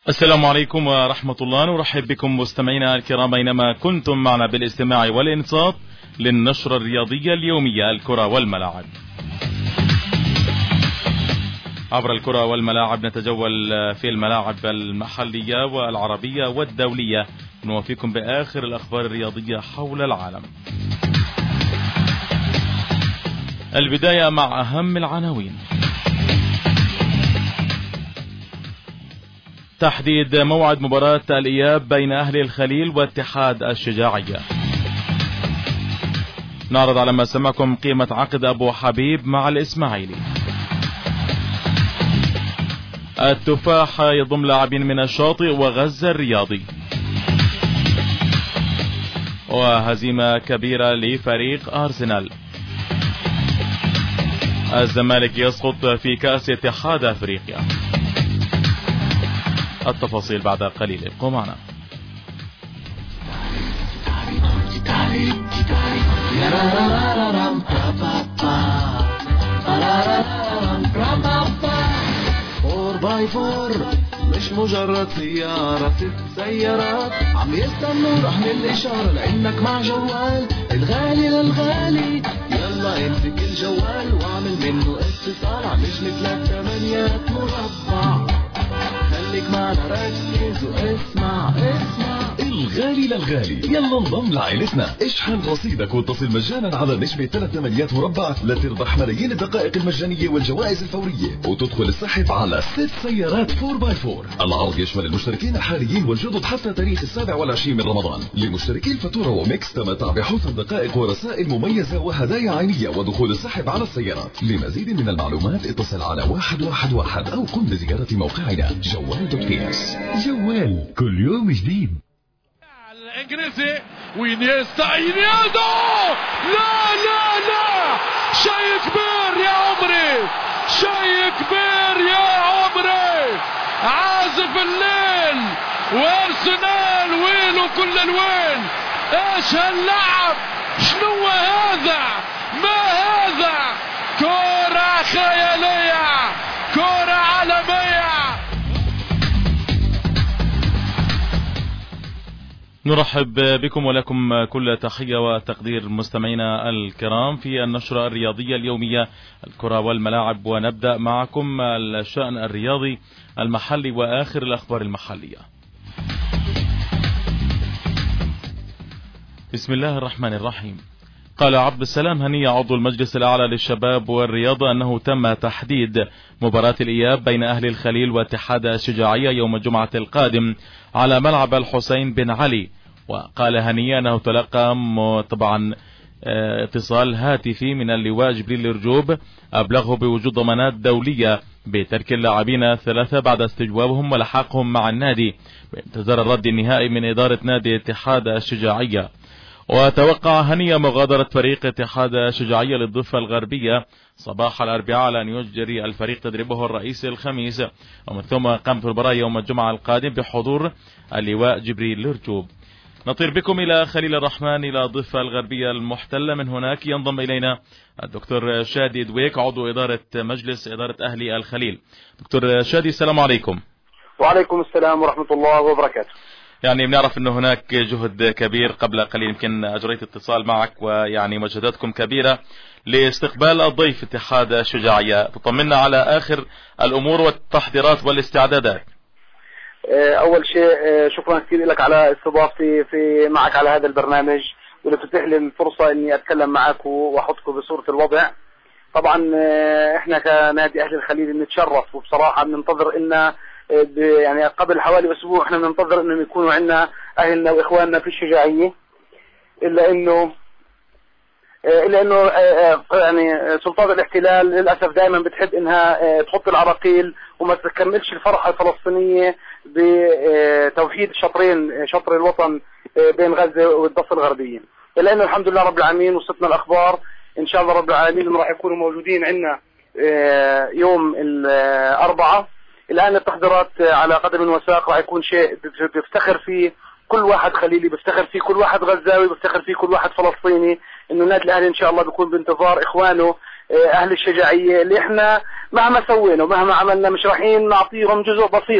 السلام عليكم ورحمة الله. نرحب بكم مستمعينا الكرام أينما كنتم معنا بالاستماع والإنصات للنشرة الرياضية اليومية الكرة والملاعب. عبر الكرة والملاعب نتجول في الملاعب المحلية والعربية والدولية، نوافيكم بآخر الأخبار الرياضية حول العالم. البداية مع أهم العناوين. تحديد موعد مباراة الإياب بين أهلي الخليل واتحاد الشجاعية. نعرض على ما سمعكم قيمة عقد أبو حبيب مع الإسماعيلي. التفاح يضم لاعبين من الشاطئ وغزة الرياضي. وهزيمة كبيرة لفريق أرسنال. الزمالك يسقط في كأس اتحاد أفريقيا. التفاصيل بعد قليل، ابقوا معنا. فور باي فور مش مجرد سيارة، 6 سيارات عم يستنوا رهن الإشارة لأنك مع جوال الغالي للغالي. يلا امسك الجوال واعمل منه اتصال على نجم 3 8 مربع. خليك معنا ركز واسمع الغالي للغالي. يلا انضم لعائلتنا، اشحن رصيدك واتصل مجانا على نجم 3 8 مربع لتربح ملايين الدقائق المجانية والجوائز الفورية وتدخل السحب على 6 سيارات 4x4. العرض يشمل المشتركين الحاليين والجدد حتى تاريخ 27 من رمضان. لمشتركي الفاتورة وميكس تمتع بحوث دقائق ورسائل مميزة وهدايا عينية ودخول السحب على السيارات. لمزيد من المعلومات اتصل على 111 أو قم بزيارة موقعنا جوال.ps. جوال كل يوم جديد. الانجليزي وينيستا اينيالدو، لا شيء كبير يا عمري، شيء كبير يا عمري. عازف الليل وارسنال وينه كل الوين. ايش هاللعب، شنو هذا، ما هذا، كرة خيالية، كرة عالمية. نرحب بكم ولكم كل تحية وتقدير مستمعينا الكرام في النشرة الرياضية اليومية الكرة والملاعب، ونبدأ معكم الشأن الرياضي المحلي وآخر الأخبار المحلية. بسم الله الرحمن الرحيم. قال عبد السلام هنية عضو المجلس الأعلى للشباب والرياضة أنه تم تحديد مباراة الإياب بين أهلي الخليل واتحاد الشجاعية يوم الجمعة القادم على ملعب الحسين بن علي. وقال هنية أنه تلقى طبعا اتصال هاتفي من اللواء جبريل الرجوب أبلغه بوجود ضمانات دولية بترك اللاعبين 3 بعد استجوابهم ولحاقهم مع النادي، بانتظار الرد النهائي من إدارة نادي اتحاد الشجاعية. وتوقع هنية مغادرة فريق اتحاد الشجاعية للضفة الغربية صباح الأربعاء على أن يجري الفريق تدريبه الرئيسي الخميس، ومن ثم قامت المباراة يوم الجمعة القادم بحضور اللواء جبريل الرجوب. نطير بكم إلى خليل الرحمن إلى الضفة الغربية المحتلة. من هناك ينضم إلينا الدكتور شادي دويك عضو إدارة مجلس إدارة أهلي الخليل. دكتور شادي، السلام عليكم. وعليكم السلام ورحمة الله وبركاته. يعني بنعرف أنه هناك جهد كبير، قبل قليل يمكن أجريت اتصال معك، ويعني مجهوداتكم كبيرة لاستقبال الضيف اتحاد الشجاعية. تطمنا على آخر الأمور والتحضيرات والاستعدادات. أول شيء شكرا كثير لك على استضافتي معك على هذا البرنامج، واللي بتتيح لي الفرصة إني أتكلم معك وأحطكم بصورة الوضع. طبعا إحنا كنادي أهل الخليل بنتشرف، وبصراحة بننتظر إن يعني قبل حوالي أسبوع إحنا بننتظر إنهم يكونوا عندنا أهلنا وإخواننا في الشجاعية، إلا إنه يعني سلطات الاحتلال للأسف دائما بتحب إنها تحط العراقيل وما تكملش الفرحة الفلسطينية بتوحيد شطرين، شطر الوطن بين غزة والضفة الغربية. إلا إنه الحمد لله رب العالمين وصلتنا الأخبار إن شاء الله رب العالمين إنه راح يكونوا موجودين عندنا يوم الأربعاء. الآن التحضيرات على قدم وساق، راح يكون شيء بيفتخر فيه كل واحد خليلي، بيفتخر فيه كل واحد غزاوي، بيفتخر فيه كل واحد فلسطيني، إنه النادي الأهلي إن شاء الله بيكون بانتظار إخوانه أهل الشجاعية اللي إحنا مهما سوينا ومهما عملنا مش رايحين نعطيهم جزء بسيط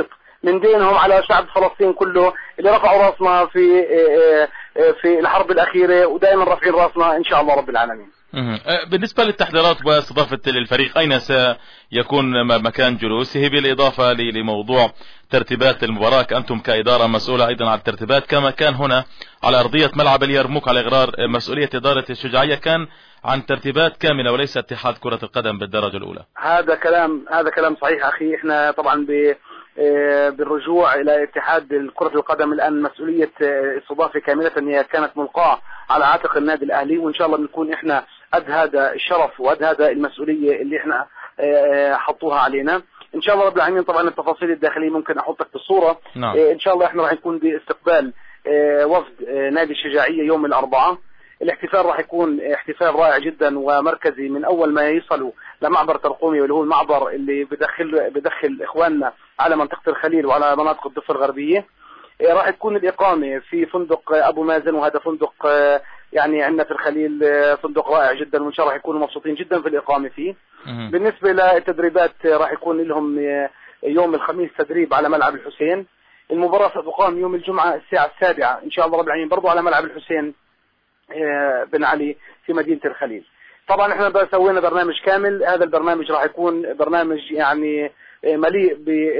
من دينهم على شعب فلسطين كله اللي رفعوا راسنا في الحرب الأخيرة، ودائما رافعين راسنا إن شاء الله رب العالمين. بالنسبة للتحضيرات واستضافة الفريق، أين سيكون مكان جلوسه، بالإضافة لموضوع ترتيبات المباراة؟ أنتم كإدارة مسؤولة أيضا عن الترتيبات، كما كان هنا على أرضية ملعب اليرموك على إغرار مسؤولية إدارة الشجاعية كان عن ترتيبات كاملة وليس اتحاد كرة القدم بالدرجة الأولى. هذا كلام صحيح أخي. إحنا طبعا بالرجوع إلى اتحاد كرة القدم الآن مسؤولية استضافة كاملة هي كانت ملقاة على عاتق النادي الأهلي، وإن شاء الله بنكون إحنا قد هذا الشرف وقد هذا المسؤولية اللي إحنا حطوها علينا إن شاء الله رب العالمين. طبعا التفاصيل الداخلية ممكن أحطك في الصورة. نعم. إن شاء الله إحنا راح نكون باستقبال وفد نادي الشجاعية يوم الأربعاء. الاحتفال راح يكون احتفال رائع جدا ومركزي من أول ما يصلوا لمعبر ترقومي، واللي هو المعبر اللي بدخل إخواننا على منطقة الخليل وعلى مناطق الضفة الغربية. راح تكون الإقامة في فندق أبو مازن، وهذا فندق يعني عندنا في الخليل فندق رائع جدا، وإن شاء الله يكونوا مبسوطين جدا في الإقامة فيه. بالنسبة للتدريبات راح يكون لهم يوم الخميس تدريب على ملعب الحسين. المباراة ستقام يوم الجمعة الساعة 7 إن شاء الله رب العالمين برضو على ملعب الحسين بن علي في مدينة الخليل. طبعا احنا سوينا برنامج كامل. هذا البرنامج راح يكون برنامج يعني مليء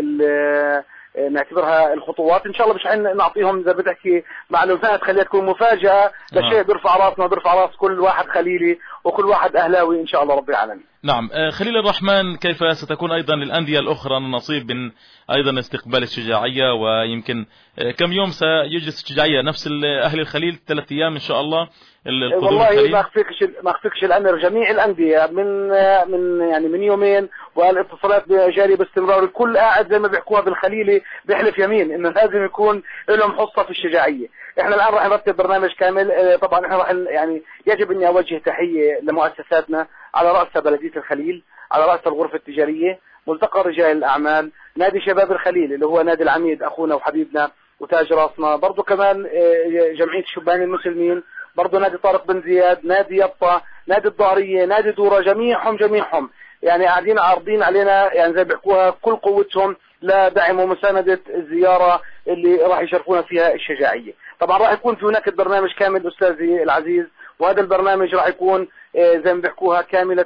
نعتبرها الخطوات. ان شاء الله مش نعطيهم اذا بتحكي معلومات خليها تكون مفاجأة لشيء بيرفع راسنا بيرفع راس كل واحد خليلي وكل واحد اهلاوي ان شاء الله رب العالمين. نعم. خليل الرحمن، كيف ستكون ايضا للأندية الأخرى نصيب من ايضا استقبال الشجاعية؟ ويمكن كم يوم سيجلس الشجاعية؟ نفس أهل الخليل 3 أيام ان شاء الله والله ما اخفيكش الامر. جميع الانديه من يومين والاتصالات جاريه باستمرار. الكل قاعد زي ما بيحكوها بالخليلي بيحلف يمين انه لازم يكون لهم حصه في الشجاعيه. احنا الان راح نرتب برنامج كامل. طبعا احنا راح يعني يجب اني اوجه تحيه لمؤسساتنا على راسها بلديه الخليل، على راسها الغرفه التجاريه، ملتقى رجال الاعمال، نادي شباب الخليل اللي هو نادي العميد اخونا وحبيبنا وتاج راسنا، برضه كمان جمعيه الشبان المسلمين، برضه نادي طارق بن زياد، نادي يبطة، نادي الظهرية، نادي دورة، جميعهم يعني قاعدين عارضين علينا يعني زي بيحكوها كل قوتهم لدعم ومساندة الزيارة اللي راح يشرفونا فيها الشجاعية. طبعا راح يكون في هناك برنامج كامل أستاذي العزيز، وهذا البرنامج راح يكون زي ما بيحكوها كاملة.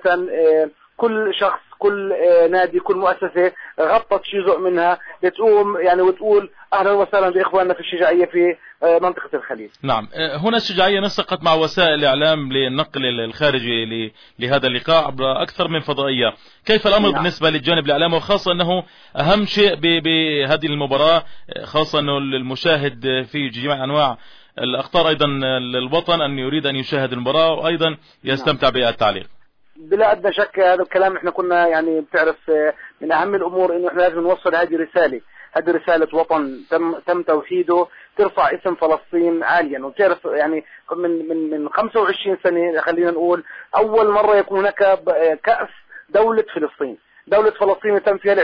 كل شخص، كل نادي، كل مؤسسة غطت جزء منها لتقوم يعني وتقول أهلا وسهلا بإخواننا في الشجاعية في منطقة الخليل. نعم. هنا الشجاعية نسقت مع وسائل الإعلام للنقل الخارجي لهذا اللقاء عبر أكثر من فضائية. كيف الأمر بالنسبة للجانب الإعلامي، وخاصة أنه أهم شيء بهذه المباراة خاصة أنه المشاهد في جميع أنواع الأخطار أيضا الوطن أن يريد أن يشاهد المباراة وأيضا يستمتع بالتعليق؟ بلا أدنى شك هذا الكلام احنا كنا يعني بتعرف من أهم الأمور إنه احنا لازم نوصل هذه رسالة وطن تم توحيده ترفع اسم فلسطين عاليا. وتعرف يعني من 25 سنة خلينا نقول أول مرة يكون هناك كأس دولة فلسطين. دولة فلسطين تم فيها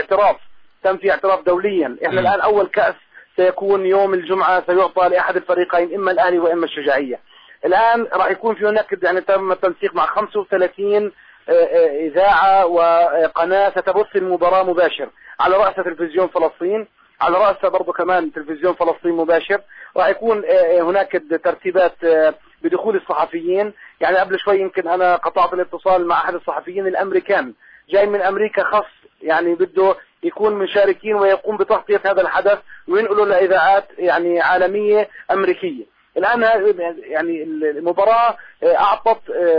اعتراف دوليا. احنا الآن أول كأس سيكون يوم الجمعة سيعطى لأحد الفريقين إما الأهلي وإما الشجاعية. الآن راح يكون في هناك يعني تم التنسيق مع 35 إذاعة وقناة ستبث المباراة مباشر، على رأسها تلفزيون فلسطين، على رأسها برضو كمان تلفزيون فلسطين مباشر. راح يكون هناك ترتيبات بدخول الصحفيين. يعني قبل شوي يمكن أنا قطعت الاتصال مع أحد الصحفيين الأمريكان جاي من أمريكا خاص يعني بده يكون مشاركين ويقوم بتغطية هذا الحدث وينقلوا لإذاعات يعني عالمية أمريكية. الآن يعني المباراة أعطت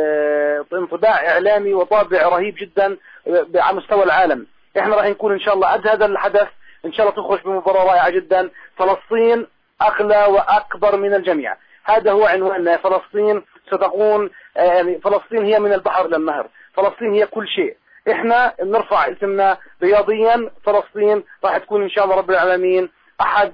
انطباع إعلامي وطابع رهيب جدا على مستوى العالم. احنا راح نكون إن شاء الله قد هذا الحدث إن شاء الله تخرج بمباراة رائعة جدا. فلسطين أغلى وأكبر من الجميع، هذا هو عنواننا. فلسطين ستكون يعني فلسطين هي من البحر للنهر، فلسطين هي كل شيء. احنا نرفع اسمنا رياضيا. فلسطين راح تكون إن شاء الله رب العالمين أحد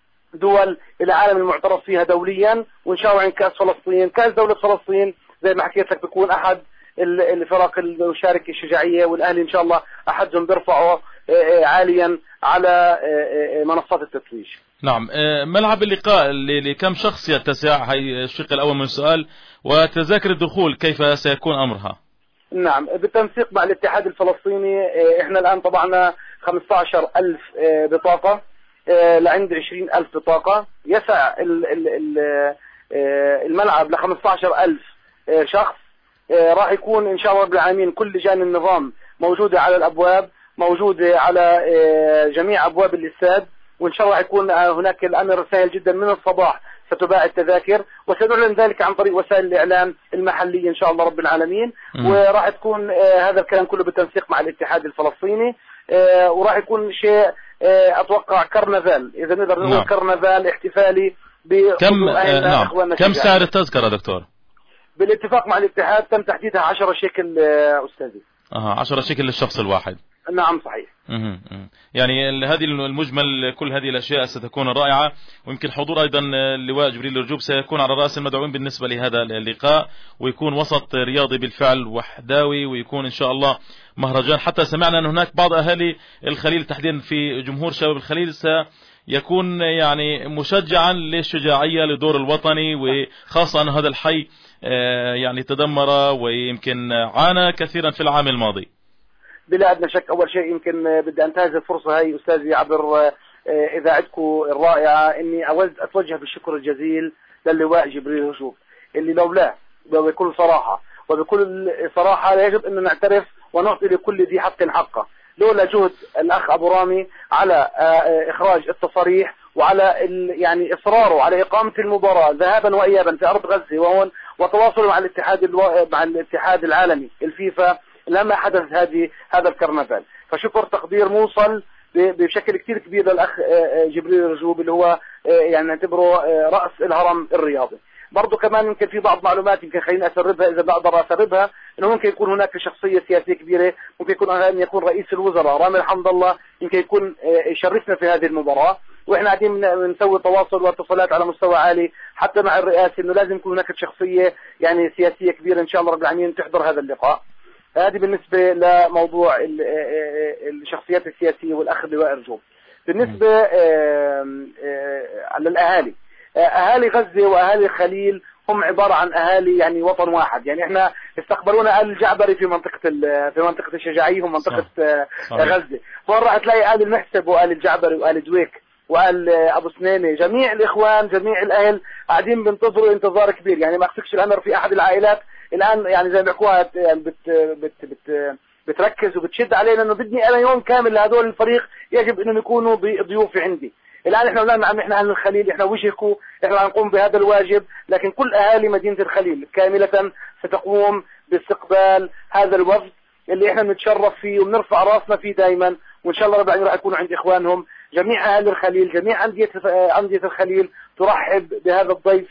دول العالم المعترف فيها دوليا. وإن شاء الله عن كأس فلسطين، كأس دولة فلسطين زي ما حكيت لك بيكون أحد الفرق المشاركة الشجاعية والأهلي إن شاء الله أحدهم بيرفعوا عاليا على منصات التتويج. نعم. ملعب اللقاء لكم شخص يتسع؟ هي الشق الأول من السؤال. وتذاكر الدخول كيف سيكون أمرها؟ نعم، بالتنسيق مع الاتحاد الفلسطيني احنا الآن طبعنا 15,000 بطاقة. لعند 20,000 بطاقة، يسع الملعب ل 15,000 شخص. راح يكون إن شاء الله رب العالمين كل لجان النظام موجودة على الأبواب، موجودة على جميع أبواب الاستاد، وإن شاء الله يكون هناك الأمر سهل جدا. من الصباح ستباع التذاكر، وسنعلن ذلك عن طريق وسائل الإعلام المحلية إن شاء الله رب العالمين. وراح تكون هذا الكلام كله بالتنسيق مع الاتحاد الفلسطيني، وراح يكون شيء أتوقع كرنفال، إذا نقدر نقول كرنفال احتفالي. كم سعر التذكرة دكتور؟ بالاتفاق مع الاتحاد تم تحديدها 10 شيكل أستاذي. 10 شيكل للشخص الواحد. نعم صحيح. يعني هذه المجمل كل هذه الأشياء ستكون رائعة، ويمكن حضور أيضا اللواء جبريل رجوب سيكون على رأس المدعوين بالنسبة لهذا اللقاء، ويكون وسط رياضي بالفعل وحداوي، ويكون إن شاء الله مهرجان. حتى سمعنا أن هناك بعض أهالي الخليل تحديدا في جمهور شباب الخليل سيكون يعني مشجعا للشجاعية لدور الوطني، وخاصة أن هذا الحي يعني تدمر ويمكن عانى كثيرا في العام الماضي. بلا أدنى شك. أول شيء يمكن بدي أنتهز الفرصة هاي أستاذي عبر إذاعتكم الرائعة إني أود أتوجه بالشكر الجزيل للواء جبريل رجوب، اللي لولاه وبكل صراحة يجب أن نعترف ونعطي لكل ذي حق حقه. لولا جهد الأخ أبو رامي على إخراج التصاريح وعلى يعني إصراره على إقامة المباراة ذهابا وإيابا في أرض غزة وهون، وتواصله مع الاتحاد العالمي الفيفا، لما حدث هذا الكرنفال. فشكر تقدير موصل بشكل كتير كبير للأخ جبريل رجوب، اللي هو يعني نعتبره رأس الهرم الرياضي. برضو كمان يمكن في بعض معلومات يمكن خليني أسربها إذا بقدر أسربها، إنه ممكن يكون هناك شخصية سياسية كبيرة، ممكن يكون رئيس الوزراء رامي الحمد الله يمكن يكون يشرفنا في هذه المباراة، وإحنا قاعدين نسوي تواصل واتصالات على مستوى عالي حتى مع الرئاسة، إنه لازم يكون هناك شخصية يعني سياسية كبيرة إن شاء الله رب العالمين تحضر هذا اللقاء. هذه بالنسبة لموضوع الشخصيات السياسية والأخ اللواء رجوب. بالنسبة للأهالي، أهالي غزة وأهالي الخليل هم عبارة عن أهالي يعني وطن واحد. يعني إحنا استقبلونا آل الجعبري في منطقة الشجاعية ومنطقة غزة، فراح تلاقي آل المحسب وآل الجعبري وآل دويك وآل أبو سنينة، جميع الإخوان جميع الأهل قاعدين بينتظروا انتظار كبير. يعني ما أخفيكش الأمر في أحد العائلات الآن يعني زي ما بيحكوها يعني بتركز وبتشد علينا إنه بدني أنا يوم كامل لهذول الفريق يجب إنهم يكونوا ضيوف عندي. الآن إحنا أهل الخليل، إحنا وجهكم، إحنا هنقوم بهذا الواجب، لكن كل أهالي مدينة الخليل كاملة ستقوم باستقبال هذا الوفد اللي إحنا بنتشرف فيه وبنرفع راسنا فيه دائما، وإن شاء الله رب العالمين راح يكونوا عند إخوانهم. جميع أهل الخليل، جميع أندية الخليل ترحب بهذا الضيف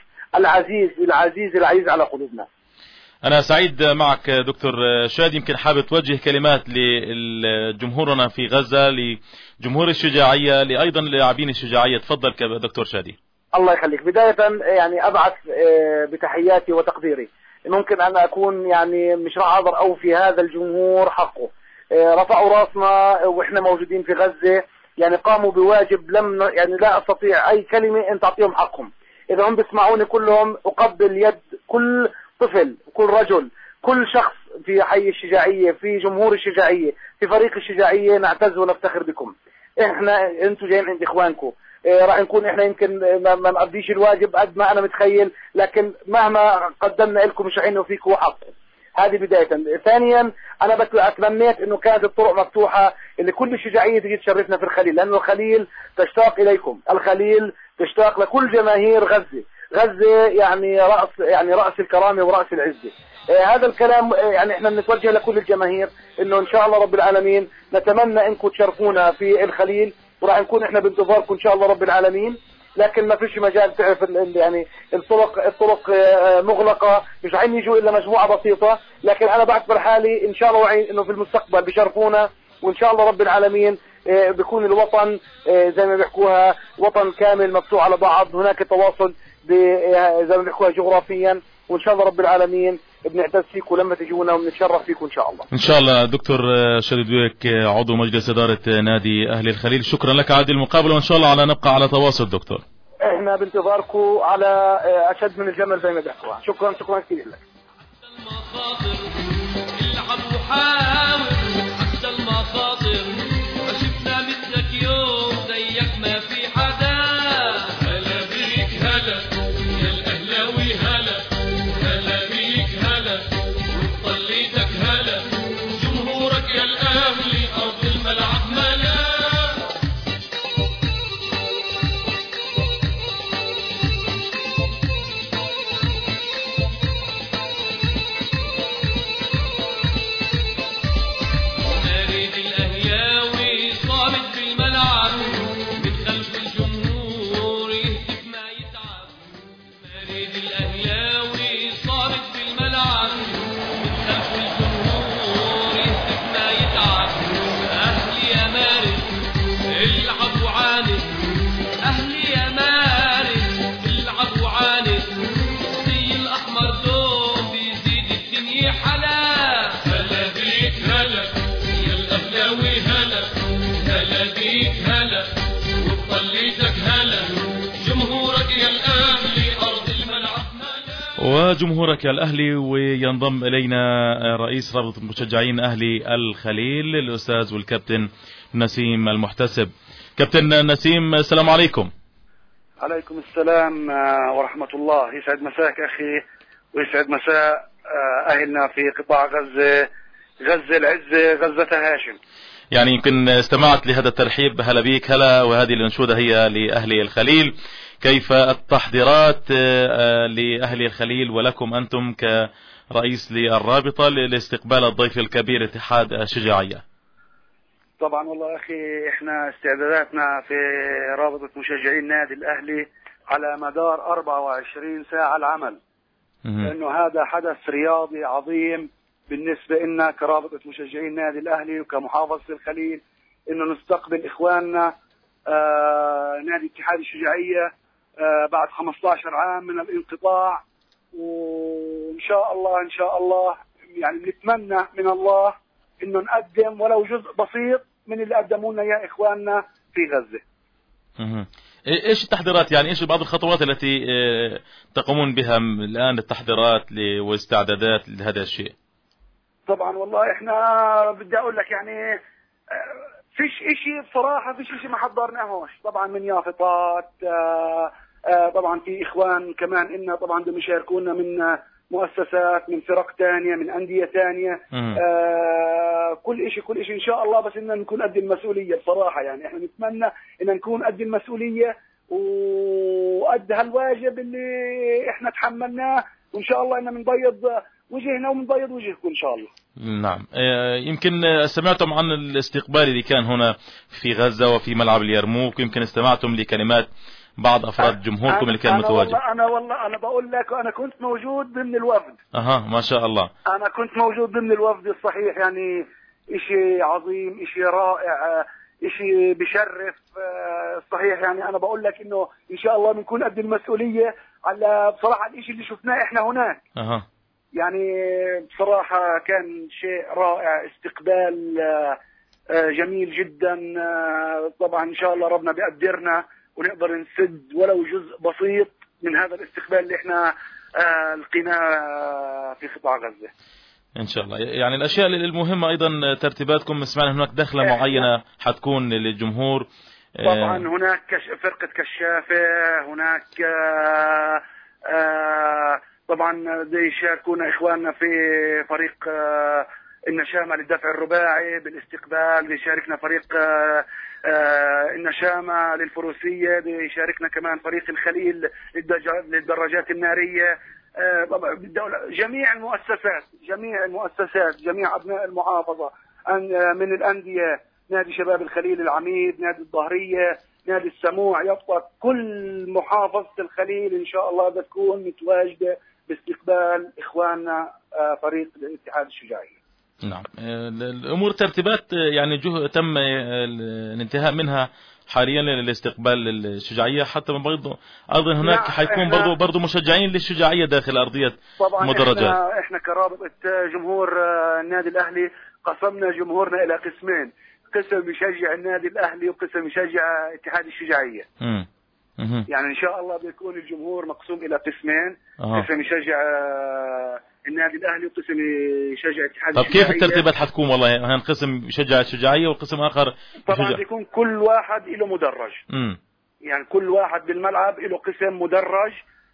العزيز على قلوبنا. أنا سعيد معك دكتور شادي. يمكن حابب توجه كلمات لجمهورنا في غزة، لجمهور الشجاعية، أيضا للاعبين الشجاعية. تفضل دكتور شادي. الله يخليك. بداية يعني أبعث بتحياتي وتقديري. ممكن أن أكون يعني مش راح أقدر أوفي هذا الجمهور حقه. رفعوا راسنا وإحنا موجودين في غزة، يعني قاموا بواجب يعني لا أستطيع أي كلمة أن تعطيهم حقهم. إذا هم بيسمعوني كلهم أقبل يد كل طفل، كل رجل، كل شخص في حي الشجاعية، في جمهور الشجاعية، في فريق الشجاعية. نعتز ونفتخر بكم. انتوا جايين عند اخوانكم. راح نكون احنا يمكن ما نقضيش الواجب قد ما انا متخيل، لكن مهما قدمنا لكم مش عينه فيكم حق. هذه بداية. ثانيا أنا أتمنيت إنه كانت الطرق مفتوحة اللي كل الشجاعية تجي تشرفنا في الخليل، لأنه الخليل تشتاق إليكم، الخليل تشتاق لكل جماهير غزة يعني رأس الكرامة ورأس العزة. هذا الكلام يعني احنا بنتوجه لكل الجماهير انه ان شاء الله رب العالمين نتمنى انكم تشرفونا في الخليل، وراح نكون احنا بانتظاركم ان شاء الله رب العالمين. لكن ما فيش مجال، تعرف يعني الطرق مغلقة، مش راح يجوا الا مجموعة بسيطة. لكن انا بعتبر حالي ان شاء الله وعين انه في المستقبل بشرفونا، وان شاء الله رب العالمين بيكون الوطن زي ما بيحكوها وطن كامل مفتوح على بعض. هناك تواصل زي ما بيحكوها جغرافيا، وان شاء الله رب العالمين بنعتز فيكم لما تجونا وبنتشرف فيكم ان شاء الله. ان شاء الله. دكتور شادي دويك عضو مجلس إدارة نادي أهل الخليل، شكرا لك على هذه المقابلة، وان شاء الله نبقى على تواصل دكتور. احنا بانتظاركم على اشد من الجمل زي ما بيحكوها. شكرا كثير لك. العب وحاول حتى المخاطر، ما شفنا مثلك يوم زيك ما في وجمهورك الأهلي. وينضم إلينا رئيس رابطة مشجعين أهلي الخليل الأستاذ والكابتن نسيم المحتسب. كابتن نسيم، السلام عليكم. عليكم السلام ورحمة الله. يسعد مساك أخي ويسعد مساء أهلنا في قطاع غزة العزة، غزة هاشم. يعني يمكن استمعت لهذا الترحيب، هلا بيك. هلا. وهذه الأنشودة هي لأهلي الخليل. كيف التحضيرات لأهلي الخليل ولكم أنتم كرئيس للرابطة لاستقبال الضيف الكبير اتحاد الشجاعية؟ طبعا والله أخي احنا استعداداتنا في رابطة مشجعين نادي الأهلي على مدار 24 ساعة العمل، لأنه هذا حدث رياضي عظيم بالنسبة لنا كرابطة مشجعين نادي الأهلي وكمحافظة الخليل، إنه نستقبل إخواننا نادي اتحاد الشجاعية بعد 15 عام من الانقطاع. وإن شاء الله يعني نتمنى من الله إنه نقدم ولو جزء بسيط من اللي قدموا لنا يا إخواننا في غزة. إيش التحضيرات، يعني إيش بعض الخطوات التي تقومون بها الآن، التحضيرات واستعدادات لهذا الشيء؟ طبعا والله إحنا بدي أقول لك يعني فيش إشي بصراحة، فيش إشي ما حضرناهوش. طبعا من يافطات، طبعا في إخوان كمان إنا طبعا بدهم يشاركونا من مؤسسات، من فرق تانية، من أندية تانية. كل إشي إن شاء الله، بس إننا نكون قد المسؤولية بصراحة. يعني إحنا نتمنى إن نكون قد المسؤولية وقد هالواجب اللي إحنا تحملناه، وإن شاء الله إننا بنبيض وجهنا وبنبيض وجهكم إن شاء الله. نعم. يمكن سمعتم عن الاستقبال اللي كان هنا في غزة وفي ملعب اليرموك، يمكن استمعتم لكلمات بعض أفراد جمهوركم اللي كان متواجد. أنا بقول لك أنا كنت موجود ضمن الوفد. ما شاء الله. أنا كنت موجود ضمن الوفد الصحيح. يعني إشي عظيم، إشي رائع، إشي بشرف صحيح. يعني أنا بقول لك إنه إن شاء الله بنكون قد المسؤولية على بصراحة الإشي اللي شفناه إحنا هناك. يعني بصراحة كان شيء رائع، استقبال جميل جدا. طبعا إن شاء الله ربنا بيقدرنا ونقدر نسد ولو جزء بسيط من هذا الاستقبال اللي احنا لقيناه في قطاع غزة ان شاء الله. يعني الاشياء المهمة ايضا ترتيباتكم، سمعنا هناك دخلة معينة حتكون للجمهور. طبعا هناك فرقة كشافة، هناك طبعا يشاركونا اخواننا في فريق النشامة للدفع الرباعي بالاستقبال، بيشاركنا فريق النشامة للفروسية، بيشاركنا كمان فريق الخليل للدراجات النارية. جميع المؤسسات، جميع أبناء المحافظة من الأندية، نادي شباب الخليل العميد، نادي الظهرية، نادي السموع، يبقى كل محافظة الخليل إن شاء الله بتكون متواجدة باستقبال إخواننا فريق الاتحاد الشجاعي. نعم. الأمور ترتيبات يعني تم الانتهاء منها حاليا للاستقبال الشجاعية، حتى أيضا هناك حيكون برضو مشجعين للشجاعية داخل أرضية مدرجات. طبعا احنا كرابطة جمهور النادي الأهلي قسمنا جمهورنا إلى قسمين، قسم يشجع النادي الأهلي وقسم يشجع اتحاد الشجاعية. يعني إن شاء الله بيكون الجمهور مقسوم إلى قسمين، قسم يشجع النادي الأهلي وقسم يشجع اتحاد الشجاعية. طب كيف الترتيبات حتكون؟ والله هن قسم يشجع الشجاعية وقسم آخر طبعا بيكون كل واحد له مدرج. يعني كل واحد بالملعب له قسم مدرج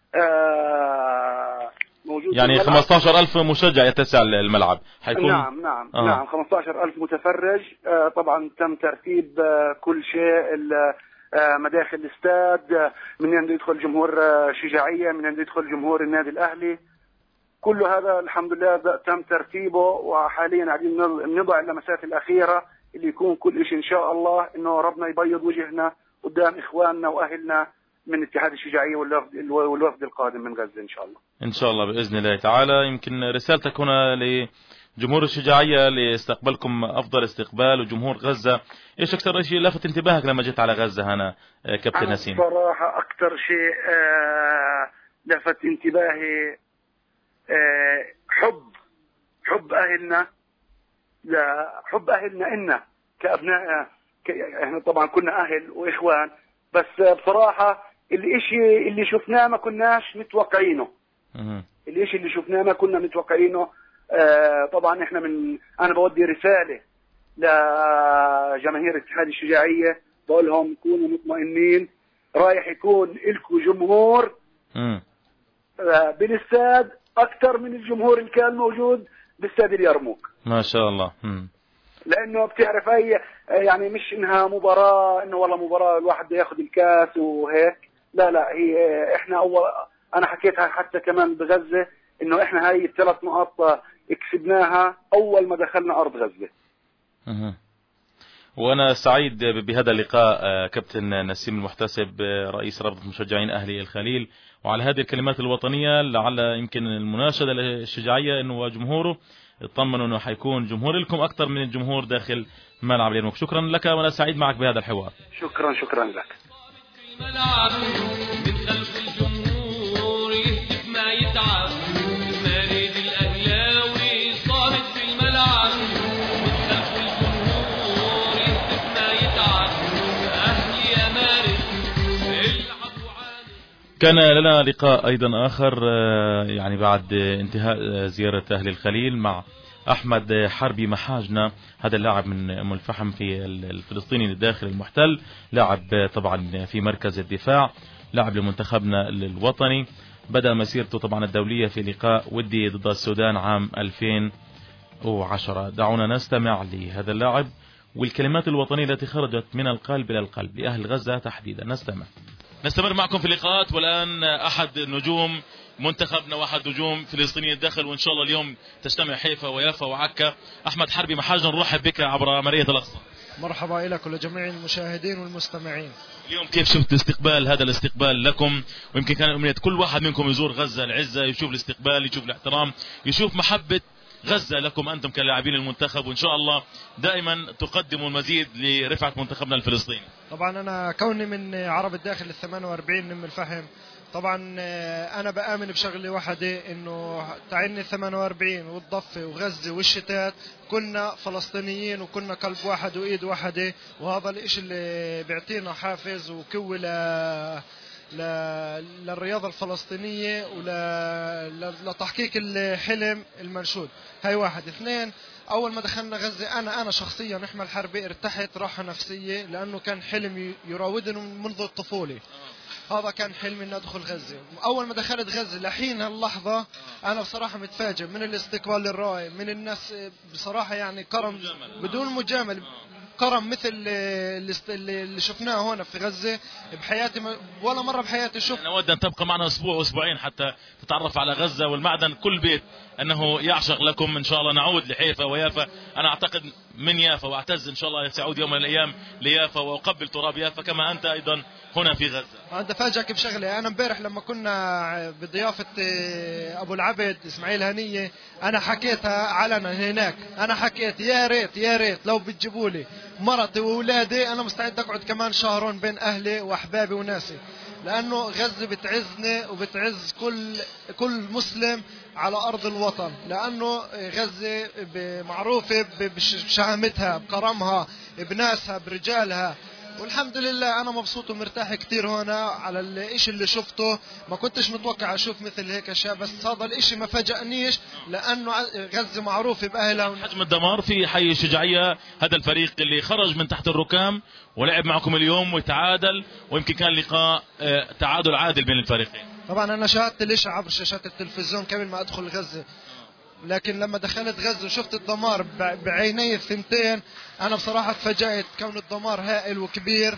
موجود. يعني 15,000 مشجع يتسع الملعب حيكون. نعم 15,000 متفرج. طبعا تم ترتيب كل شيء، مداخل الاستاد، من عند يدخل جمهور شجاعية، من عند يدخل جمهور النادي الأهلي، كل هذا الحمد لله تم ترتيبه. وحاليا قاعدين نضع اللمسات الأخيرة اللي يكون كل شيء إن شاء الله إنه ربنا يبيض وجهنا قدام إخواننا وأهلنا من اتحاد الشجاعية والوفد القادم من غزة إن شاء الله. إن شاء الله بإذن الله تعالى. يمكن رسالتك هنا لجمهور الشجاعية لاستقبالكم أفضل استقبال، وجمهور غزة إيش أكثر شيء لفت انتباهك لما جيت على غزة هنا كابتن نسيم؟ صراحة أكثر شيء لفت انتباهي حب أهلنا، حب أهلنا إنا كأبناء. إحنا طبعا كنا أهل وإخوان، بس بصراحة الإشي اللي شفناه ما كناش متوقعينه. الاشي اللي شفناه ما كنا متوقعينه. طبعا احنا انا بودي رسالة لجماهير اتحاد الشجاعية، بقول لهم كونوا مطمئنين، رايح يكون لكم جمهور بالاستاد اكثر من الجمهور اللي كان موجود باستاد اليرموك ما شاء الله. لانه بتعرف يعني مش انها مباراة انه والله مباراة الواحد بده ياخذ الكاس وهيك، لا هي احنا انا حكيتها حتى كمان بغزة انه احنا هاي ال3 نقاط كسبناها اول ما دخلنا ارض غزة. وانا سعيد بهذا اللقاء كابتن نسيم المحتسب رئيس رابطة مشجعين اهلي الخليل، وعلى هذه الكلمات الوطنية لعل يمكن المناشدة للشجاعية انه جمهوره اطمنوا انه حيكون جمهور لكم اكثر من الجمهور داخل ملعب اليرموك. شكرا لك وانا سعيد معك بهذا الحوار. شكرا لك. كان لنا لقاء أيضا آخر يعني بعد انتهاء زيارة أهل الخليل مع أحمد حربي محاجنا، هذا اللاعب من أم الفحم في الفلسطيني الداخل المحتل، لاعب طبعا في مركز الدفاع، لاعب لمنتخبنا الوطني، بدأ مسيرته طبعا الدولية في لقاء ودي ضد السودان عام 2010. دعونا نستمع لهذا اللاعب والكلمات الوطنية التي خرجت من القلب إلى القلب لأهل غزة تحديدا. نستمر معكم في اللقاءات، والآن أحد نجوم منتخبنا واحد نجوم فلسطيني الداخل، وإن شاء الله اليوم تجتمع حيفا ويافا وعكا. أحمد حربي محاجنا، نرحب بك عبر مرية الأقصى. مرحبا لك ولجميع المشاهدين والمستمعين. اليوم كيف شفت الاستقبال، هذا الاستقبال لكم؟ ويمكن كان أمنية كل واحد منكم يزور غزة العزة، يشوف الاستقبال، يشوف الاحترام، يشوف محبة غزة لكم أنتم كلاعبين المنتخب، وإن شاء الله دائما تقدموا المزيد لرفعة منتخبنا الفلسطيني. طبعا أنا كوني من عرب الداخل 48 من الفحم، طبعا أنا بآمن بشغلة واحدة، إنه تعيني 48 والضفة وغزة والشتات كنا فلسطينيين وكنا قلب واحد وإيد واحدة، وهذا الإشي اللي بيعطينا حافز وقوة للرياضة الفلسطينية ولتحقيق الحلم المنشود. هاي واحد. اثنين، أول ما دخلنا غزة أنا شخصيا أحمد حربي ارتحت راحة نفسية، لأنه كان حلم يراودني منذ الطفولة. هذا كان حلمي إني أدخل غزة. أول ما دخلت غزة لحين هاللحظة أنا بصراحة متفاجئ من الاستقبال الرائع من الناس، بصراحة يعني كرم بدون مجامل، كرم مثل اللي شفناه هنا في غزة بحياتي ولا مرة بحياتي شفت. نود أن تبقى معنا أسبوع وأسبوعين حتى تتعرف على غزة والمعدن، كل بيت أنه يعشق لكم. إن شاء الله نعود لحيفا ويافا، أنا أعتقد من يافا، وأعتز إن شاء الله سأعود يوم من الأيام ليافا وأقبل تراب يافا كما أنت أيضا هنا في غزة. أنت فاجأك بشغلة، أنا امبارح لما كنا بضيافة أبو العبد إسماعيل هنية أنا حكيتها علنا هناك، أنا حكيت يا ريت لو بتجيبوا لي مرتي وأولادي أنا مستعد أقعد كمان شهرين بين أهلي وأحبابي وناسي، لأنه غزة بتعزني وبتعز كل مسلم على أرض الوطن، لأنه غزة معروفة بشهامتها، بكرمها، بناسها، برجالها، والحمد لله أنا مبسوط ومرتاح كتير هنا على الإشي اللي شفته. ما كنتش متوقع أشوف مثل هيك أشياء، بس هذا الإشي ما فاجأنيش لأنه غزة معروفة بأهلها. حجم الدمار في حي الشجاعية، هذا الفريق اللي خرج من تحت الركام ولعب معكم اليوم وتعادل، ويمكن كان لقاء تعادل عادل بين الفريقين. طبعا أنا شاهدت الإشي عبر شاشات التلفزيون قبل ما أدخل غزة، لكن لما دخلت غزة وشفت الدمار بعيني الثنتين أنا بصراحة تفاجأت، كون الدمار هائل وكبير.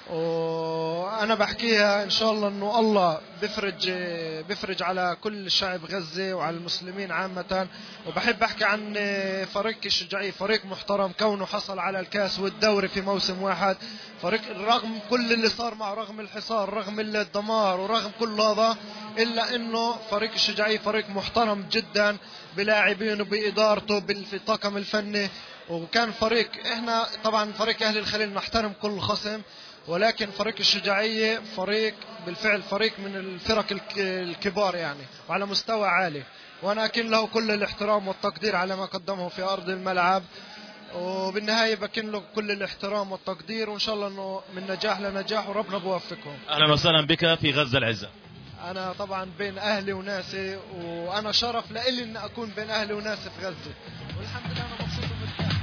وأنا بحكيها إن شاء الله إنه الله بفرج على كل شعب غزة وعلى المسلمين عامة. وبحب أحكي عن فريق الشجاعية، فريق محترم كونه حصل على الكاس والدوري في موسم واحد، فريق رغم كل اللي صار معه، رغم الحصار، رغم الدمار، ورغم كل هذا، إلا إنه فريق الشجاعية فريق محترم جدا بلاعبين وبإدارته بالطاقم الفني. وكان فريق، إحنا طبعا فريق أهل الخليل نحترم كل خصم، ولكن فريق الشجاعية فريق بالفعل فريق من الفرق الكبار يعني وعلى مستوى عالي، وأنا أكن له كل الاحترام والتقدير على ما قدمه في أرض الملعب، وبالنهاية بكن له كل الاحترام والتقدير، وإن شاء الله أنه من نجاح لنجاح وربنا بوفقهم. أهلا وسهلا بك في غزة العزة. أنا طبعا بين أهلي وناسي، وأنا شرف لإلي إن أكون بين أهلي وناسي في غزة، والحمد لله أنا مبسوط ومرتاح.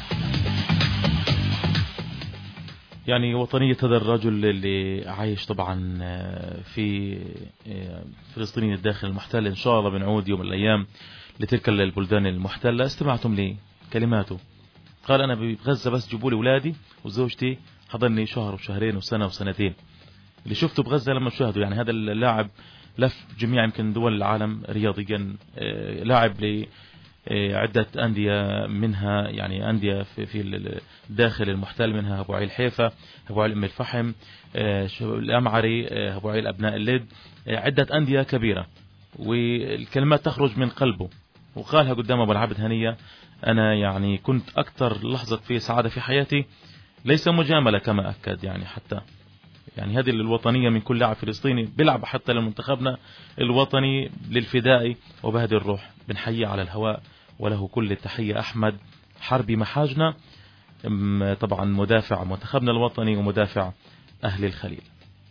يعني وطنية هذا الرجل اللي عايش طبعا في فلسطين الداخل المحتل، إن شاء الله بنعود يوم من الأيام لتلك البلدان المحتلة. استمعتم لكلماته، قال أنا بغزة بس جيبوا لي أولادي وزوجتي، حضرني شهر وشهرين وسنة وسنتين. اللي شفته بغزة لما شاهدوا، يعني هذا اللاعب لف جميع يمكن دول العالم رياضيا، لاعب لعدة أندية، منها يعني أندية في الداخل المحتل، منها أبو عيل حيفا، أبو عيل أم الفحم، الأمعري، أبو عيل أبناء اللد، عدة أندية كبيرة، والكلمات تخرج من قلبه. وقالها قدام أبو العبد هنية: أنا يعني كنت أكثر لحظة في سعادة في حياتي، ليس مجاملة كما أكد، يعني حتى يعني هذه الوطنية من كل لاعب فلسطيني بيلعب حتى لمنتخبنا الوطني للفدائي وبهذه الروح. بنحيي على الهواء وله كل التحية أحمد حربي محاجنا، طبعا مدافع منتخبنا الوطني ومدافع أهل الخليل.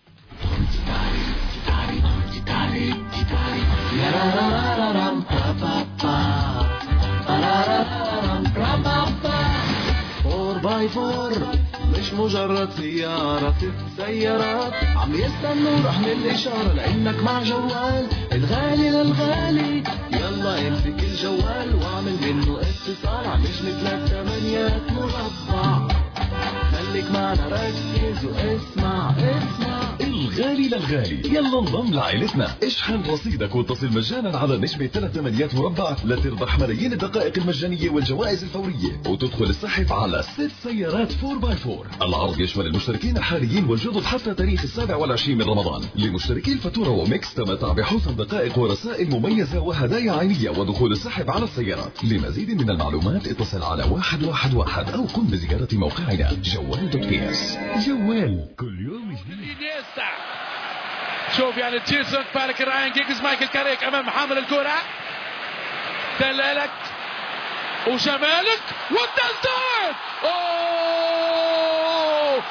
باي فور مش مجرد سيارة، 6 سيارات عم يستنوا رحن الإشارة، لأنك مع جوال الغالي للغالي. يلا امسك الجوال واعمل منه اتصال، عم يشمت لك 8 مربع. خليك معنا ركز واسمع الغالي للغالي. يلا انضم لعائلتنا، اشحن رصيدك واتصل مجانا على نجمة 3 مربع لتربح ملايين الدقائق المجانية والجوائز الفورية، وتدخل السحب على 6 سيارات 4x4. العرض يشمل المشتركين الحاليين والجدد حتى تاريخ 27 من رمضان. لمشتركي الفاتورة وميكس تمتع بحوسم دقائق ورسائل مميزة وهدايا عينية ودخول السحب على السيارات. لمزيد من المعلومات اتصل على 111 أو قم بزيارة موقعنا جوال.ps. جوال كل يوم جديد. شوف يعني تشيرسون بالك راين جيجز مايكل كاريك امام حامل الكرة، دلالك وشمالك والتسديد. اوه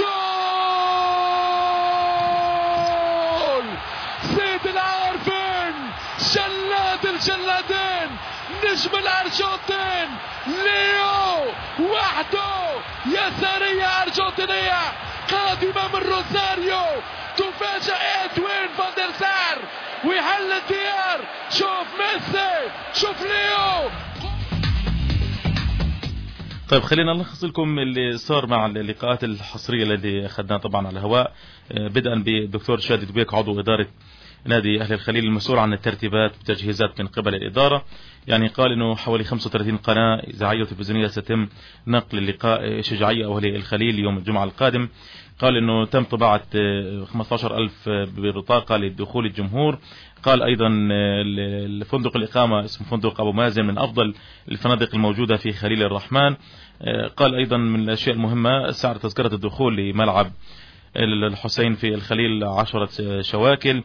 جول! سيد العارفين، شلاد الجلادين، نجم الارجنتين ليو وحده، يسارية ارجنتينية قادمة من روساريو، تفاجئ ادوين فاندر سار ويحل الديار. شوف ميسي، شوف ليو. طيب خلينا نلخص لكم اللي صار مع اللقاءات الحصرية التي أخذناها طبعا على الهواء، بدءا بالدكتور شادي دبيك عضو إدارة نادي أهل الخليل المسؤول عن الترتيبات والتجهيزات من قبل الإدارة. يعني قال إنه حوالي 35 قناة إذاعية وتلفزيونية سيتم نقل اللقاء شجاعية أهل الخليل يوم الجمعة القادم. قال إنه تم طباعة 15,000 بطاقة لدخول الجمهور. قال أيضا الفندق الإقامة اسمه فندق أبو مازن من أفضل الفنادق الموجودة في خليل الرحمن. قال أيضا من الأشياء المهمة سعر تذكرة الدخول لملعب الحسين في الخليل 10 شواكل.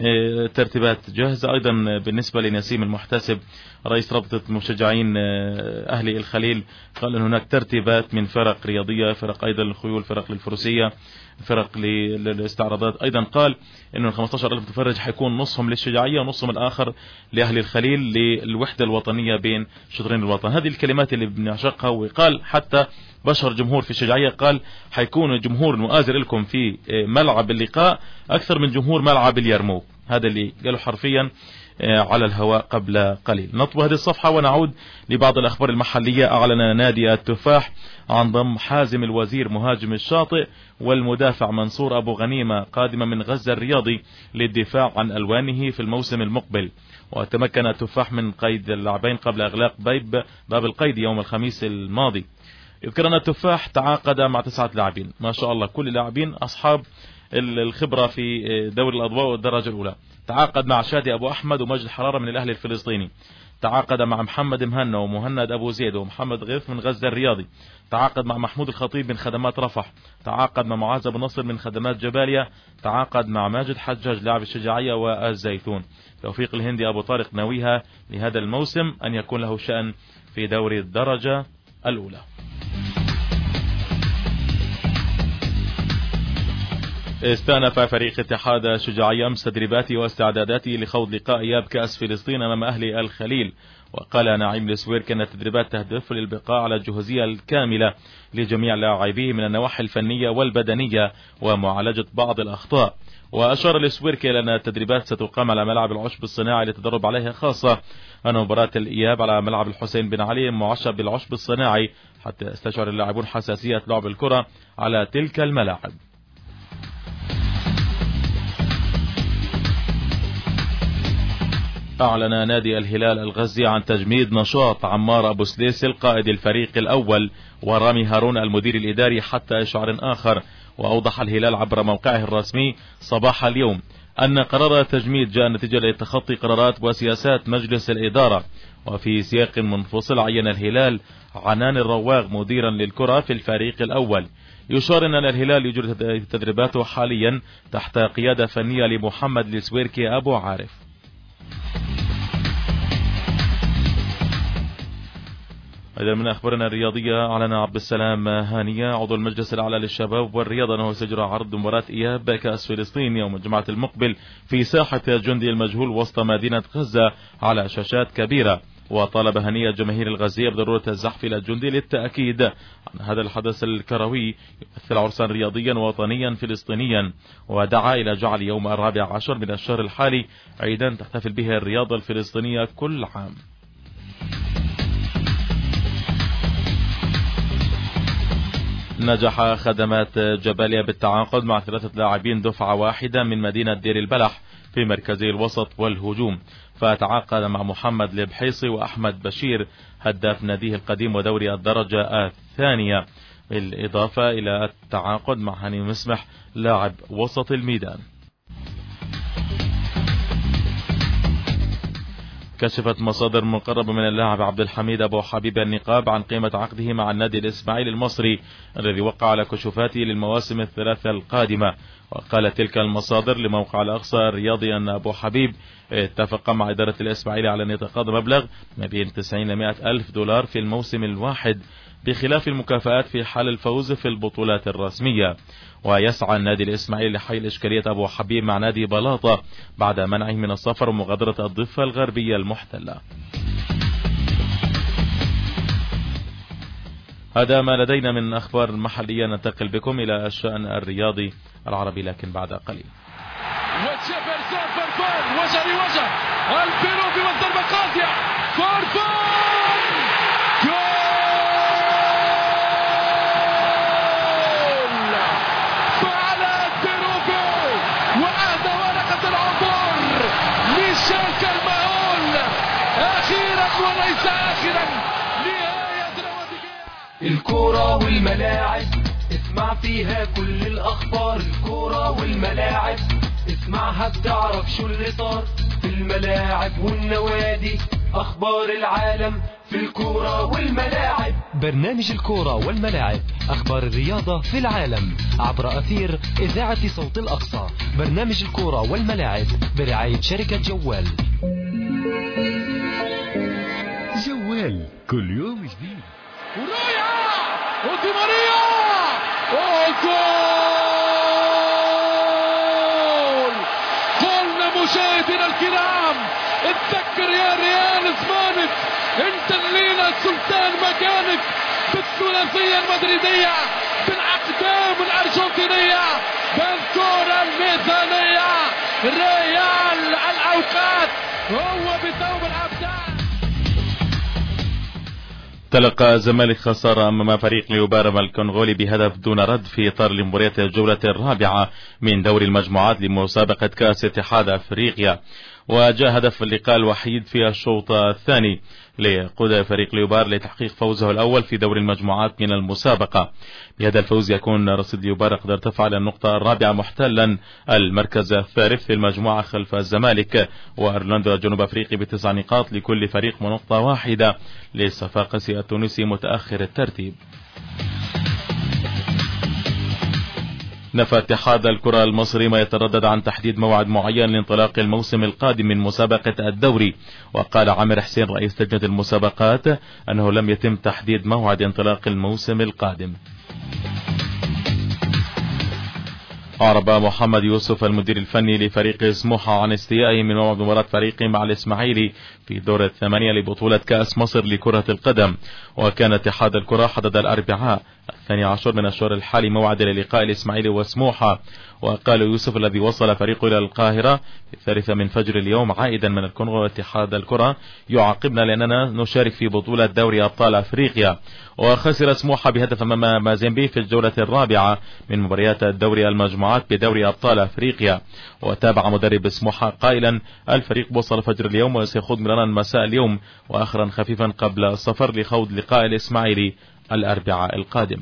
ترتيبات جاهزة. أيضا بالنسبة لنسيم المحتسب رئيس رابطة مشجعين أهل الخليل قال أن هناك ترتيبات من فرق رياضية، فرق أيضا للخيول، فرق للفروسية، فرق للاستعراضات. أيضا قال أنه 15,000 متفرج حيكون نصهم للشجاعية ونصهم الآخر لأهل الخليل للوحدة الوطنية بين شطرين الوطن. هذه الكلمات اللي بنعشقها. وقال حتى بشر جمهور في الشجاعية، قال حيكون الجمهور المؤازر لكم في ملعب اللقاء أكثر من جمهور ملعب اليرموك. هذا اللي قالوا حرفيا على الهواء قبل قليل. نطوي هذه الصفحة ونعود لبعض الأخبار المحلية. أعلن نادي التفاح عن ضم حازم الوزير مهاجم الشاطئ والمدافع منصور أبو غنيمة قادمة من غزة الرياضي للدفاع عن ألوانه في الموسم المقبل. وتمكن التفاح من قيد اللاعبين قبل إغلاق باب القيد يوم الخميس الماضي. يذكر أن التفاح تعاقد مع 9 لاعبين، ما شاء الله كل لاعبين أصحاب الخبرة في دوري الأضواء والدرجة الأولى. تعاقد مع شادي أبو أحمد ومجد حرارة من الأهلي الفلسطيني. تعاقد مع محمد مهنا ومهند أبو زيد ومحمد غيث من غزة الرياضي. تعاقد مع محمود الخطيب من خدمات رفح. تعاقد مع معاذ أبو نصر من خدمات جباليا. تعاقد مع ماجد حجاج لاعب الشجاعية والزيتون. توفيق الهندي أبو طارق ناويها لهذا الموسم أن يكون له شأن في دوري الدرجة الأولى. استأنف فريق اتحاد الشجاعية أمس تدريباته واستعداداته لخوض لقاء إياب كأس فلسطين أمام أهل الخليل. وقال نعيم السويركي أن التدريبات تهدف للبقاء على الجهوزية الكاملة لجميع لاعبيه من النواحي الفنية والبدنية ومعالجة بعض الأخطاء. وأشار السويركي إلى أن التدريبات ستقام على ملعب العشب الصناعي للتدرب عليها، خاصة أن مباراة الإياب على ملعب الحسين بن علي معشب بالعشب الصناعي حتى يستشعر اللاعبون حساسية لعب الكرة على تلك الملاعب. أعلن نادي الهلال الغزي عن تجميد نشاط عمار أبو سليس القائد الفريق الأول ورامي هارون المدير الإداري حتى إشعار آخر. وأوضح الهلال عبر موقعه الرسمي صباح اليوم أن قرار التجميد جاء نتيجة لتخطي قرارات وسياسات مجلس الإدارة. وفي سياق منفصل عين الهلال عنان الرواغ مديرا للكرة في الفريق الأول. يشار أن الهلال يجري تدريباته حاليا تحت قيادة فنية لمحمد السويركي أبو عارف. إذا من أخبارنا الرياضية، أعلن عبد السلام هانية عضو المجلس الأعلى للشباب والرياضة أنه سيجرى عرض مباراة إياب كأس فلسطين يوم الجمعة المقبل في ساحة الجندي المجهول وسط مدينة غزة على شاشات كبيرة. وطالب هنية جماهير الغزية بضرورة الزحف إلى الجندي للتأكيد عن هذا الحدث الكروي يمثل عرسا رياضيا وطنيا فلسطينيا. ودعا إلى جعل يوم 14 من الشهر الحالي عيدا تحتفل به الرياضة الفلسطينية كل عام. نجح خدمات جباليا بالتعاقد مع 3 لاعبين دفعة واحدة من مدينة دير البلح في مركزي الوسط والهجوم. فتعاقد مع محمد البحيصي وأحمد بشير هداف ناديه القديم ودوري الدرجة الثانية، بالإضافة إلى التعاقد مع هاني مسمح لاعب وسط الميدان. كشفت مصادر مقربة من اللاعب عبد الحميد أبو حبيب النقاب عن قيمة عقده مع النادي الإسماعيلي المصري الذي وقع على كشوفاته للمواسم الثلاثة القادمة. وقالت تلك المصادر لموقع الأقصى الرياضي أن أبو حبيب اتفق مع إدارة الإسماعيلي على أن يتقاضى مبلغ ما بين 90 ل 100 ألف دولار في الموسم الواحد بخلاف المكافآت في حال الفوز في البطولات الرسمية. ويسعى النادي الإسماعيلي لحل إشكالية أبو حبيب مع نادي بلاطة بعد منعه من السفر ومغادرة الضفة الغربية المحتلة. هذا ما لدينا من أخبار محلية. ننتقل بكم إلى الشأن الرياضي العربي لكن بعد قليل. وجيفرسون فورفان وجه البيرو بالضربة قاضية فورفان جول فعل البيرو وأهدى ورقة العبور ميشيل كالماون أخيرا وليس آخرا نهاية الوديع. الكرة والملاعب اسمع فيها كل الأخبار. الكرة والملاعب اسمعها بتعرف شو اللي صار في الملاعب والنوادي. أخبار العالم في الكرة والملاعب. برنامج الكرة والملاعب، أخبار الرياضة في العالم عبر أثير إذاعة صوت الأقصى. برنامج الكرة والملاعب برعاية شركة جوال. جوال كل يوم جديد. ورايا ودي ماريا وجول. قلنا مشاهدينا الكرام اتذكر يا ريال زمانك انت الليلة سلطان مكانك بالثلاثية المدريدية بالاقدام الارجنتينية بالكرة الميزانية. ريال الاوقات هو بثوب الابدان. تلقى الزمالك خسارة أمام فريق ليوبارما الكونغولي بهدف دون رد في إطار مباريات الجولة الرابعة من دوري المجموعات لمسابقة كأس اتحاد أفريقيا. وجاء هدف اللقاء الوحيد في الشوط الثاني ليقود فريق ليوبار لتحقيق فوزه الأول في دوري المجموعات من المسابقة. بهذا الفوز يكون رصيد ليوبار قد ارتفع إلى النقطة الرابعة محتلا المركز الثالث في المجموعة خلف الزمالك وأورلاندو الجنوب أفريقي ب9 نقاط لكل فريق ونقطة واحدة للصفاقسي التونسي متأخر الترتيب. نفى اتحاد الكرة المصري ما يتردد عن تحديد موعد معين لانطلاق الموسم القادم من مسابقة الدوري. وقال عامر حسين رئيس لجنة المسابقات أنه لم يتم تحديد موعد انطلاق الموسم القادم. أعرب محمد يوسف المدير الفني لفريق سموحة عن استيائه من موعد مباراة فريقه مع الإسماعيلي في دور الثمانية لبطولة كأس مصر لكرة القدم. وكان اتحاد الكرة حدد الأربعاء 12 من الشهر الحالي موعد للقاء الإسماعيلي وسموحة. وقال يوسف الذي وصل فريقه إلى القاهرة في 3 من فجر اليوم عائدا من الكونغو اتحاد الكرة يعاقبنا لأننا نشارك في بطولة دوري أبطال أفريقيا. وخسر سموحة بهدف أمام مازيمبي في الجولة الرابعة من مباريات الدوري المجموعات بدوري أبطال أفريقيا. وتابع مدرب سموحة قائلا الفريق وصل فجر اليوم وسيخوض مرارا مساء اليوم وآخرا خفيفا قبل السفر لخوض لقاء الإسماعيلي الأربعاء القادم.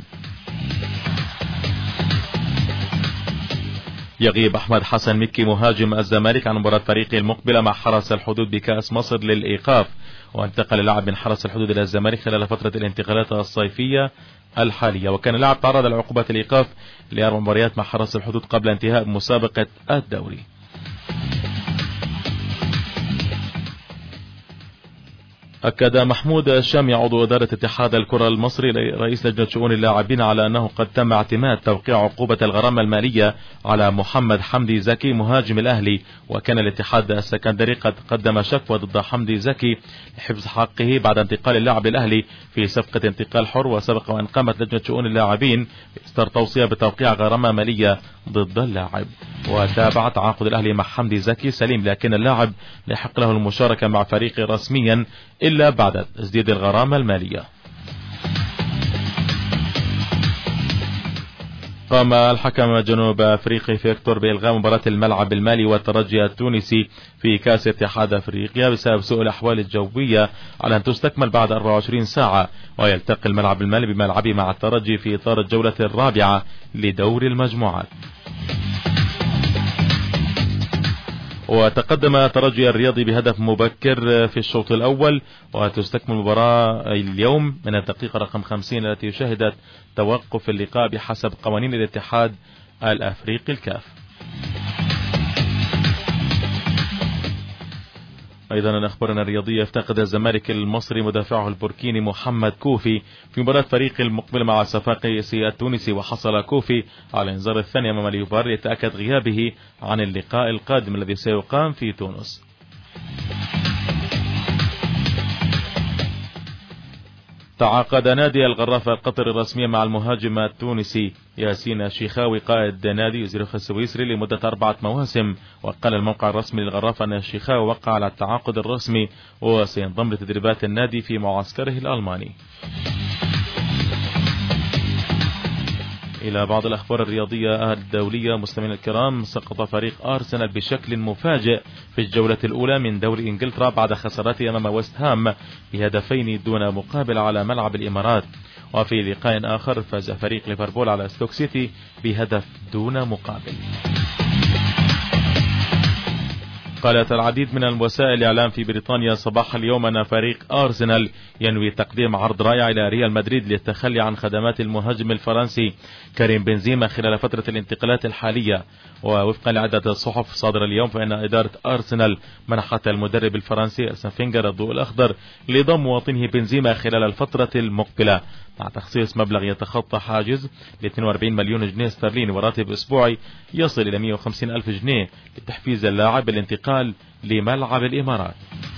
يغيب أحمد حسن مكي مهاجم الزمالك عن مباراة فريقه المقبلة مع حرس الحدود بكأس مصر للإيقاف. وانتقل اللاعب من حرس الحدود إلى الزمالك خلال فترة الانتقالات الصيفية الحالية. وكان اللاعب تعرض لعقوبة الإيقاف ل4 مباريات مع حرس الحدود قبل انتهاء مسابقة الدوري. أكد محمود الشامي عضو إدارة اتحاد الكرة المصري رئيس لجنة شؤون اللاعبين على أنه قد تم اعتماد توقيع عقوبة الغرامة المالية على محمد حمدي زكي مهاجم الأهلي. وكان الاتحاد السكندري قد قدم شكوى ضد حمدي زكي لحفظ حقه بعد انتقال اللاعب للأهلي في صفقة انتقال حر. وسبق وأن قامت لجنة شؤون اللاعبين بإصدار توصية بتوقيع غرامة مالية ضد اللاعب. وتابع تعاقد الأهلي مع حمدي زكي سليم لكن اللاعب لا يحق له المشاركة مع فريقه رسميا إلا بعد تسديد الغرامة المالية. قام الحكم الجنوب أفريقي فيكتور بإلغاء مباراة الملعب المالي والترجي التونسي في كأس اتحاد أفريقيا بسبب سوء الأحوال الجوية على أن تستكمل بعد 24 ساعة. ويلتقي الملعب المالي بملعبه مع الترجي في إطار الجولة الرابعة لدور المجموعات. وتقدم الترجي الرياضي بهدف مبكر في الشوط الأول. وتستكمل المباراة اليوم من الدقيقة رقم 50 التي شهدت توقف اللقاء بحسب قوانين الاتحاد الأفريقي الكاف. أيضا أخبارنا الرياضية افتقد الزمالك المصري مدافعه البوركيني محمد كوفي في مباراة فريق المقبل مع الصفاقسي التونسي. وحصل كوفي على إنذار الثاني أمام اليوفار ليتأكد غيابه عن اللقاء القادم الذي سيقام في تونس. تعاقد نادي الغرافة القطري الرسمي مع المهاجم التونسي ياسين الشيخاوي قائد نادي زيروخ السويسري لمدة 4 مواسم. وقال الموقع الرسمي للغرافة أن الشيخاوي وقع على التعاقد الرسمي وسينضم لتدريبات النادي في معسكره الألماني. إلى بعض الأخبار الرياضية الدولية مستمعينا الكرام. سقط فريق أرسنال بشكل مفاجئ في الجولة الأولى من دوري إنجلترا بعد خسارته أمام ويست هام بهدفين دون مقابل على ملعب الإمارات. وفي لقاء آخر فاز فريق ليفربول على ستوك سيتي بهدف دون مقابل. قالت العديد من الوسائل الإعلام في بريطانيا صباح اليوم أن فريق أرسنال ينوي تقديم عرض رائع إلى ريال مدريد للتخلي عن خدمات المهاجم الفرنسي كريم بنزيما خلال فترة الانتقالات الحالية. ووفقا لعدة الصحف صادرة اليوم فإن إدارة أرسنال منحت المدرب الفرنسي أرسن فينجر الضوء الأخضر لضم مواطنه بنزيما خلال الفترة المقبلة مع تخصيص مبلغ يتخطى حاجز ل 42 مليون جنيه استرليني وراتب أسبوعي يصل إلى 150 ألف جنيه لتحفيز اللاعب بالانتقال لملعب الإمارات.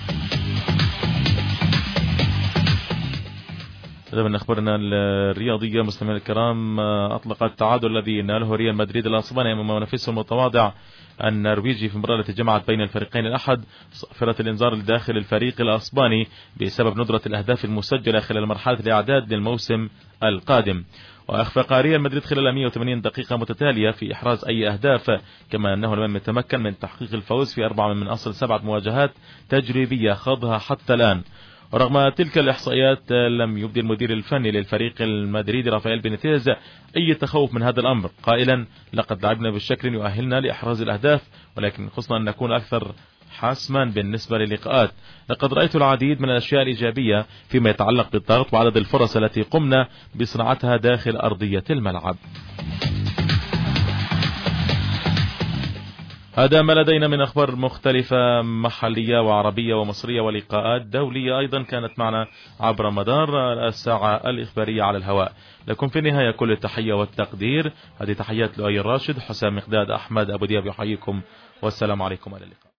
هذا من أخبارنا الرياضية مستمعينا الكرام. أطلق التعادل الذي ناله ريال مدريد الأسباني أمام منافسه المتواضع النرويجي في مباراة التي جمعت بين الفريقين الأحد صافرة الإنذار لداخل الفريق الأسباني بسبب ندرة الأهداف المسجلة خلال مرحلة الإعداد للموسم القادم. وأخفق ريال مدريد خلال 180 دقيقة متتالية في إحراز أي أهداف، كما أنه لم يتمكن من تحقيق الفوز في 4 من أصل 7 مواجهات تجريبية خاضها حتى الآن. ورغم تلك الإحصائيات لم يبدي المدير الفني للفريق المدريدي رافائيل بينيتيز أي تخوف من هذا الأمر، قائلا لقد لعبنا بالشكل يؤهلنا لإحراز الأهداف، ولكن خصنا أن نكون أكثر حاسما بالنسبة للقاءات. لقد رأيت العديد من الأشياء الإيجابية فيما يتعلق بالضغط وعدد الفرص التي قمنا بصناعتها داخل أرضية الملعب. هذا ما لدينا من أخبار مختلفة محلية وعربية ومصرية ولقاءات دولية أيضا كانت معنا عبر مدار الساعة الإخبارية على الهواء. لكم في النهاية كل التحية والتقدير. هذه تحيات لؤي الراشد، حسام مقداد، أحمد أبو دياب يحييكم، والسلام عليكم، إلى اللقاء.